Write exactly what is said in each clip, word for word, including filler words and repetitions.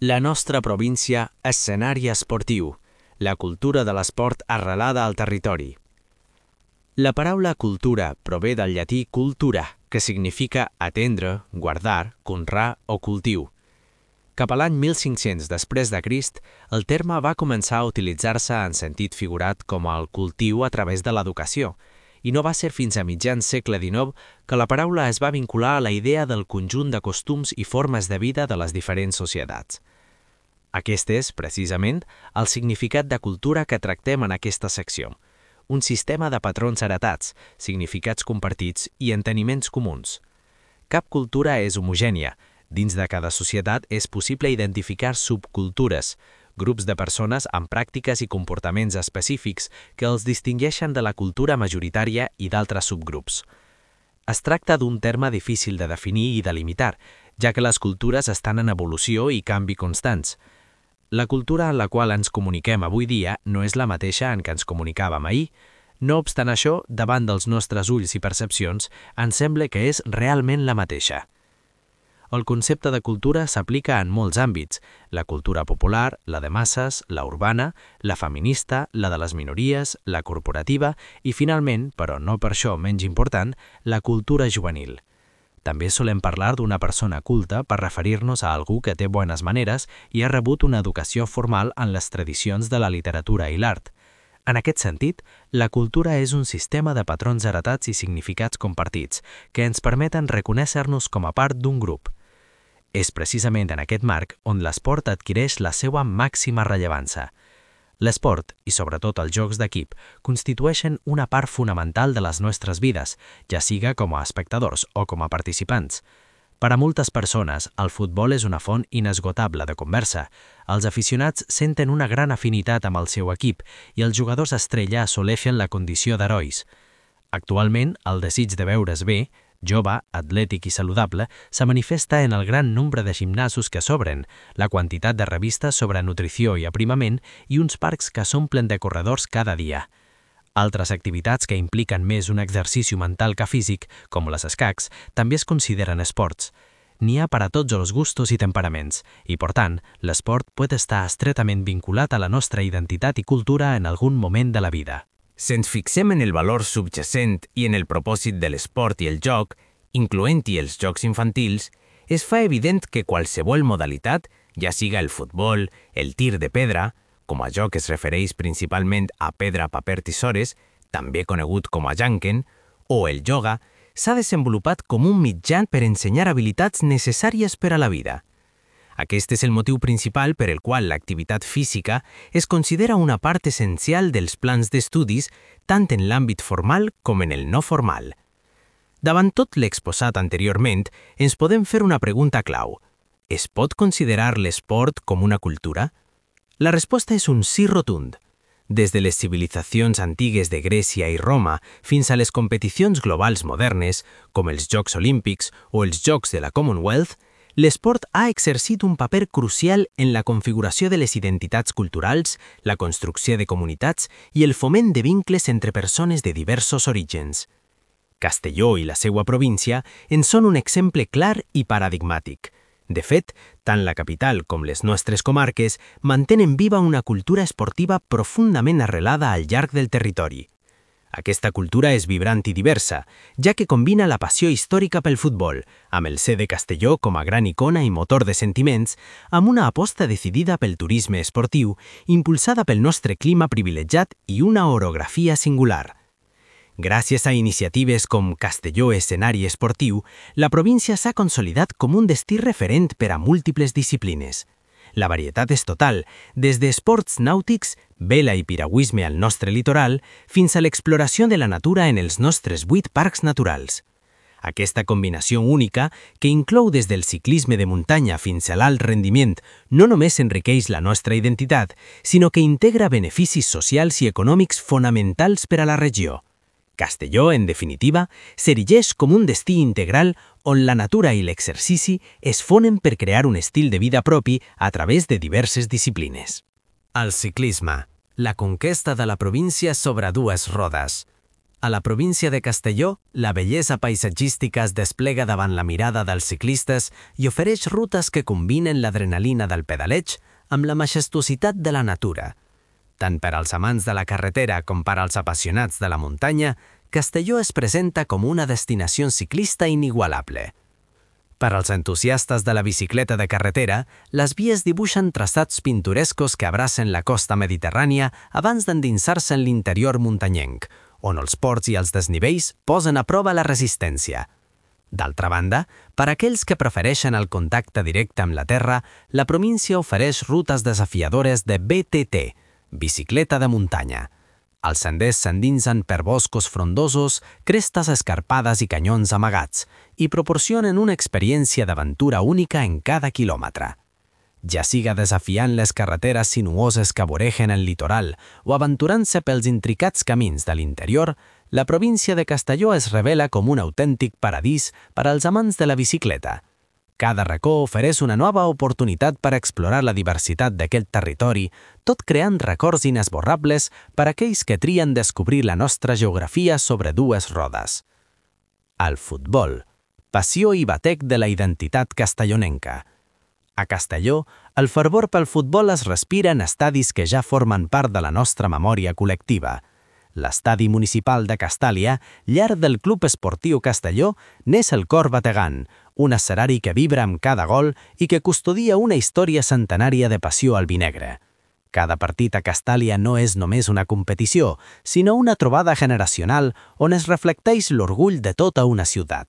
La nostra província, escenari esportiu, la cultura de l'esport arrelada al territori. La paraula cultura prové del llatí cultura, que significa atendre, guardar, conrar o cultiu. Cap a l'any mil cinc-cents després de Crist, el terme va començar a utilitzar-se en sentit figurat com el cultiu a través de l'educació, i no va ser fins a mitjans segle dinou que la paraula es va vincular a la idea del conjunt de costums i formes de vida de les diferents societats. Aquest és, precisament, el significat de cultura que tractem en aquesta secció. Un sistema de patrons heretats, significats compartits i enteniments comuns. Cap cultura és homogènia. Dins de cada societat és possible identificar subcultures, grups de persones amb pràctiques i comportaments específics que els distingeixen de la cultura majoritària i d'altres subgrups. Es tracta d'un terme difícil de definir i delimitar, ja que les cultures estan en evolució i canvi constants. La cultura en la qual ens comuniquem avui dia no és la mateixa en què ens comunicàvem ahir. No obstant això, davant dels nostres ulls i percepcions, ens sembla que és realment la mateixa. El concepte de cultura s'aplica en molts àmbits: la cultura popular, la de masses, la urbana, la feminista, la de les minories, la corporativa i, finalment, però no per això menys important, la cultura juvenil. També solem parlar d'una persona culta per referir-nos a algú que té bones maneres i ha rebut una educació formal en les tradicions de la literatura i l'art. En aquest sentit, la cultura és un sistema de patrons heretats i significats compartits que ens permeten reconèixer-nos com a part d'un grup. És precisament en aquest marc on l'esport adquireix la seva màxima rellevància. L'esport, i sobretot els jocs d'equip, constitueixen una part fonamental de les nostres vides, ja siga com a espectadors o com a participants. Per a moltes persones, el futbol és una font inesgotable de conversa. Els aficionats senten una gran afinitat amb el seu equip i els jugadors estrella assoleixen la condició d'herois. Actualment, el desig de veure's bé, jove, atlètic i saludable, se manifesta en el gran nombre de gimnasos que s'obren, la quantitat de revistes sobre nutrició i aprimament i uns parcs que s'omplen de corredors cada dia. Altres activitats que impliquen més un exercici mental que físic, com les escacs, també es consideren esports. N'hi ha per a tots els gustos i temperaments, i, per tant, l'esport pot estar estretament vinculat a la nostra identitat i cultura en algun moment de la vida. Si ens fixem en el valor subjacent i en el propòsit de l'esport i el joc, incloent-hi els jocs infantils, es fa evident que qualsevol modalitat, ja siga el futbol, el tir de pedra, com a joc es refereix principalment a pedra, paper, tisores, també conegut com a janken, o el ioga, s'ha desenvolupat com un mitjà per ensenyar habilitats necessàries per a la vida. Aquest és el motiu principal per el qual l'activitat física es considera una part essencial dels plans d'estudis tant en l'àmbit formal com en el no formal. Davant tot l'exposat anteriorment, ens podem fer una pregunta clau. Es pot considerar l'esport com una cultura? La resposta és un sí rotund. Des de les civilitzacions antigues de Grècia i Roma fins a les competicions globals modernes, com els Jocs Olímpics o els Jocs de la Commonwealth, l'esport ha exercit un paper crucial en la configuració de les identitats culturals, la construcció de comunitats i el foment de vincles entre persones de diversos orígens. Castelló i la seva província en són un exemple clar i paradigmàtic. De fet, tant la capital com les nostres comarques mantenen viva una cultura esportiva profundament arrelada al llarg del territori. Aquesta cultura és vibrant i diversa, ja que combina la passió històrica pel futbol, amb el C de Castelló com a gran icona i motor de sentiments, amb una aposta decidida pel turisme esportiu, impulsada pel nostre clima privilegiat i una orografia singular. Gràcies a iniciatives com Castelló Escenari Esportiu, la província s'ha consolidat com un destí referent per a múltiples disciplines. La varietat és total, des d'esports nàutics, vela i piragüisme al nostre litoral, fins a l'exploració de la natura en els nostres vuit parcs naturals. Aquesta combinació única, que inclou des del ciclisme de muntanya fins a l'alt rendiment, no només enriqueix la nostra identitat, sinó que integra beneficis socials i econòmics fonamentals per a la regió. Castelló, en definitiva, s'erigeix com un destí integral on la natura i l'exercici es fonen per crear un estil de vida propi a través de diverses disciplines. El ciclisme, la conquesta de la província sobre dues rodes. A la província de Castelló, la bellesa paisatgística es desplega davant la mirada dels ciclistes i ofereix rutes que combinen l'adrenalina del pedaleig amb la majestuositat de la natura. Tant per als amants de la carretera com per als apassionats de la muntanya, Castelló es presenta com una destinació ciclista inigualable. Per als entusiastes de la bicicleta de carretera, les vies dibuixen traçats pintorescos que abracen la costa mediterrània abans d'endinsar-se en l'interior muntanyenc, on els ports i els desnivells posen a prova la resistència. D'altra banda, per a aquells que prefereixen el contacte directe amb la terra, la província ofereix rutes desafiadores de B T T, bicicleta de muntanya. Els senders s'endinsen per boscos frondosos, crestes escarpades i canyons amagats, i proporcionen una experiència d'aventura única en cada quilòmetre. Ja siga desafiant les carreteres sinuoses que voregen el litoral o aventurant-se pels intricats camins de l'interior, la província de Castelló es revela com un autèntic paradís per als amants de la bicicleta. Cada racó ofereix una nova oportunitat per explorar la diversitat d'aquest territori, tot creant records inesborrables per a aquells que trien descobrir la nostra geografia sobre dues rodes. El futbol, passió i batec de la identitat castellonenca. A Castelló, el fervor pel futbol es respira en estadis que ja formen part de la nostra memòria col·lectiva. L'estadi municipal de Castàlia, llar del Club Esportiu Castelló, n'és el cor bategant, un escenari que vibra amb cada gol i que custodia una història centenària de passió albinegre. Cada partit a Castàlia no és només una competició, sinó una trobada generacional on es reflecteix l'orgull de tota una ciutat.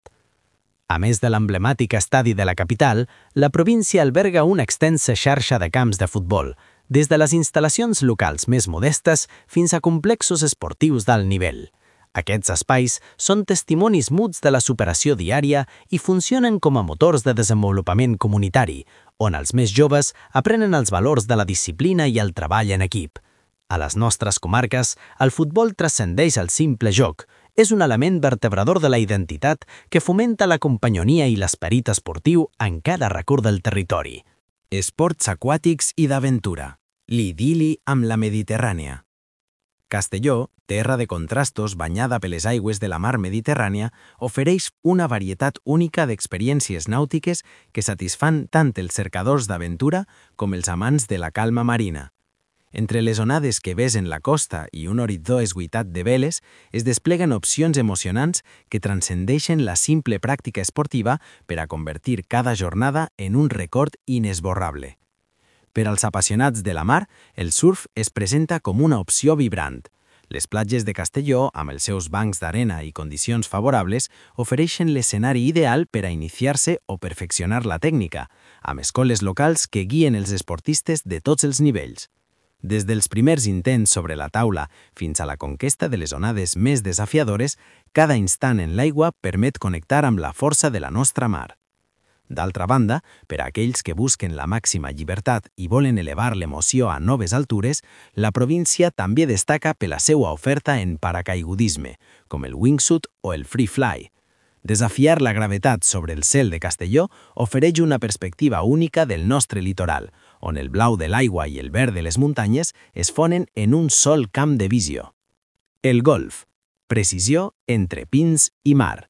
A més de l'emblemàtic estadi de la capital, la província alberga una extensa xarxa de camps de futbol, des de les instal·lacions locals més modestes fins a complexos esportius d'alt nivell. Aquests espais són testimonis muts de la superació diària i funcionen com a motors de desenvolupament comunitari, on els més joves aprenen els valors de la disciplina i el treball en equip. A les nostres comarques, el futbol transcendeix el simple joc. És un element vertebrador de la identitat que fomenta la companyonia i l'esperit esportiu en cada racó del territori. Esports aquàtics i d'aventura. L'idili amb la Mediterrània. Castelló, terra de contrastos banyada per les aigües de la mar Mediterrània, ofereix una varietat única d'experiències nàutiques que satisfan tant els cercadors d'aventura com els amants de la calma marina. Entre les onades que besen la costa i un horitzó esguitat de veles, es despleguen opcions emocionants que transcendeixen la simple pràctica esportiva per a convertir cada jornada en un record inesborrable. Per als apassionats de la mar, el surf es presenta com una opció vibrant. Les platges de Castelló, amb els seus bancs d'arena i condicions favorables, ofereixen l'escenari ideal per a iniciar-se o perfeccionar la tècnica, amb escoles locals que guien els esportistes de tots els nivells. Des dels primers intents sobre la taula fins a la conquesta de les onades més desafiadores, cada instant en l'aigua permet connectar amb la força de la nostra mar. D'altra banda, per a aquells que busquen la màxima llibertat i volen elevar l'emoció a noves altures, la província també destaca per la seva oferta en paracaigudisme, com el wingsuit o el free fly. Desafiar la gravetat sobre el cel de Castelló ofereix una perspectiva única del nostre litoral, on el blau de l'aigua i el verd de les muntanyes es fonen en un sol camp de visió. El golf. Precisió entre pins i mar.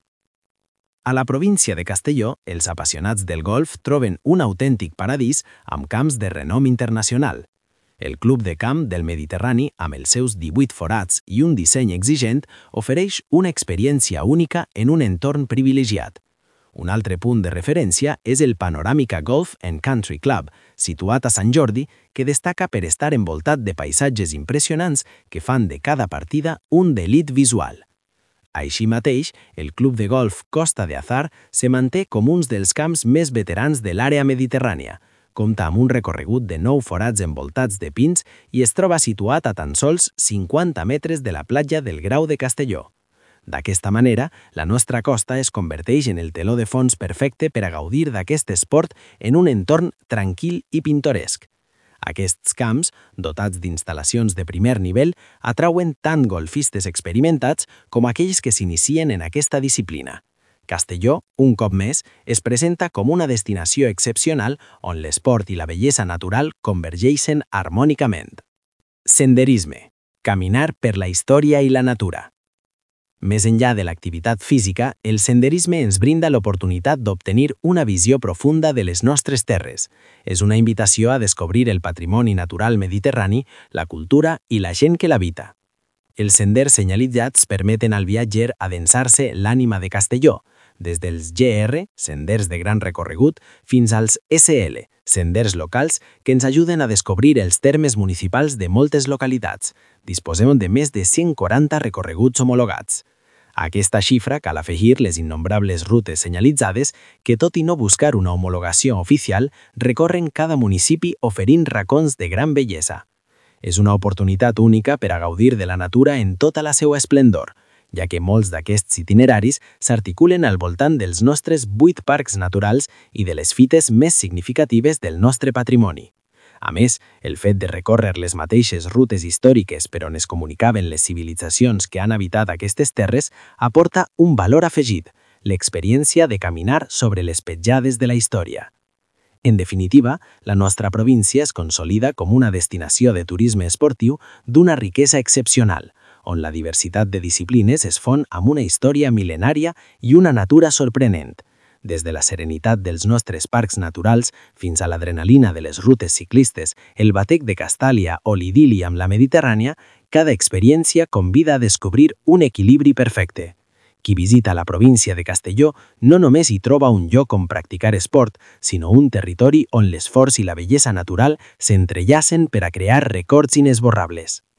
A la província de Castelló, els apassionats del golf troben un autèntic paradís amb camps de renom internacional. El Club de Camp del Mediterrani, amb els seus divuit forats i un disseny exigent, ofereix una experiència única en un entorn privilegiat. Un altre punt de referència és el Panoràmica Golf and Country Club, situat a Sant Jordi, que destaca per estar envoltat de paisatges impressionants que fan de cada partida un delit visual. Així mateix, el Club de Golf Costa de Azar se manté com un dels camps més veterans de l'àrea mediterrània. Compta amb un recorregut de nou forats envoltats de pins i es troba situat a tan sols cinquanta metres de la platja del Grau de Castelló. D'aquesta manera, la nostra costa es converteix en el teló de fons perfecte per a gaudir d'aquest esport en un entorn tranquil i pintoresc. Aquests camps, dotats d'instal·lacions de primer nivell, atrauen tant golfistes experimentats com aquells que s'inicien en aquesta disciplina. Castelló, un cop més, es presenta com una destinació excepcional on l'esport i la bellesa natural convergeixen harmònicament. Senderisme. Caminar per la història i la natura. Més enllà de l'activitat física, el senderisme ens brinda l'oportunitat d'obtenir una visió profunda de les nostres terres. És una invitació a descobrir el patrimoni natural mediterrani, la cultura i la gent que l'habita. Els senders senyalitzats permeten al viatger adensar-se l'ànima de Castelló, des dels G R, senders de gran recorregut, fins als S L, senders locals que ens ajuden a descobrir els termes municipals de moltes localitats. Disposem de més de cent quaranta recorreguts homologats. A aquesta xifra cal afegir les innombrables rutes senyalitzades que, tot i no buscar una homologació oficial, recorren cada municipi oferint racons de gran bellesa. És una oportunitat única per a gaudir de la natura en tota la seva esplendor, ja que molts d'aquests itineraris s'articulen al voltant dels nostres vuit parcs naturals i de les fites més significatives del nostre patrimoni. A més, el fet de recórrer les mateixes rutes històriques per on es comunicaven les civilitzacions que han habitat aquestes terres aporta un valor afegit, l'experiència de caminar sobre les petjades de la història. En definitiva, la nostra província es consolida com una destinació de turisme esportiu d'una riquesa excepcional, on la diversitat de disciplines es fon amb una història mil·lenària i una natura sorprenent. Des de la serenitat dels nostres parcs naturals fins a l'adrenalina de les rutes ciclistes, el batec de Castàlia o l'idili amb la Mediterrània, cada experiència convida a descobrir un equilibri perfecte. Qui visita la província de Castelló no només hi troba un lloc on practicar esport, sinó un territori on l'esforç i la bellesa natural s'entrellacen per a crear records inesborrables.